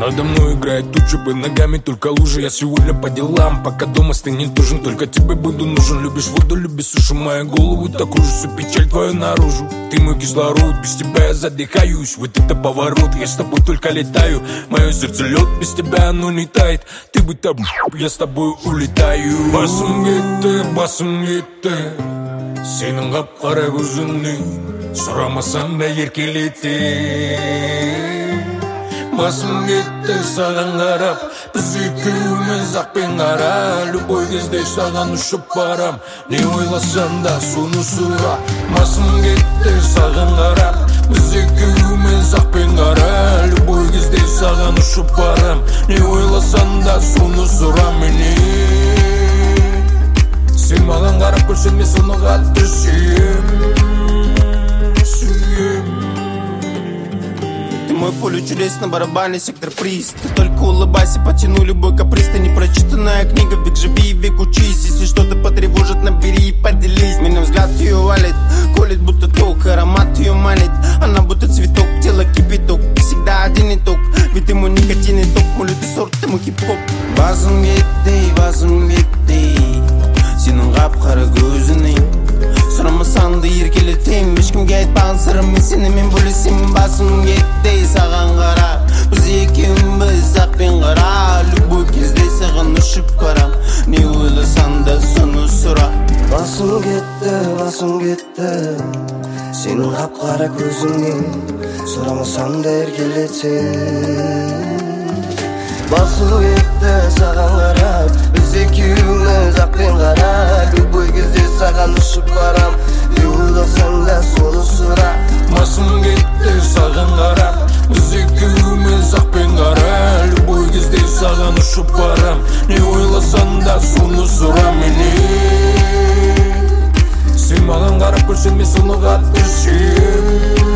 Надо мной играет туча, под ногами только лужи. Я сегодня по делам, пока дома стынет ужин. Только тебе буду нужен, любишь воду, любишь суши. Мою голову так кружит, всю печаль твою наружу. Ты мой кислород, без тебя я задыхаюсь. Вот это поворот, я с тобой только летаю. Мое сердце лед, без тебя оно не тает. Ты бы там, я с тобой улетаю. Басым кетті сенің қап-қара көзіңнің, сұрамасаң да еркелетті. Басым кетті саған қарап, біз екеуміз ақ пен қара. Любой кезде саған ұшып барам, не ойласаң да соны сұра. Басым кетті саған қарап, біз екеуміз ақ пен қара. Любой кезде саған ұшып барам, не ойласаң да соны сұра менен. Сен маған қарап көрсең мен соны қатты сүйем. Ты мой поле чудес на барабане, сектор приз. Ты только улыбайся, потяну любой каприз. Ты непрочитанная книга, век живи и век учись. Если что-то потревожит, набери и поделись. Меня взгляд ее валит, колет будто ток, аромат ее манит. Она будто цветок, тело кипяток, всегда один итог. Ведь ты мой никотин ток, мой лютый сорт, ты мой хип-хоп. Басым кетті сенің қап-қара көзіңнің, сұрамасаң да еркелетем. Ешкімге айтпаған сырым, мен сенімен бөлісемін. Басым кетті саған қарап, біз екеуміз ақ пен қара. Любой кезде саған ұшып барам, не ойласаң да соны сұра. Басым кетті сенің қап-қара көзіңнің, сұрамасаң да еркелетем. Басым кетті саған қарап, біз екеуміз ақ пен қара. Любой кезде саған ұшып барам, не ойласаң да соны сұра. Басым кетті саған қарап, біз екеуміз ақ пен қара. Любой кезде саған ұшып барам, не ойласаң да соны сұра менен. Сен маған қарап көрсең мен соны қатты сүйем.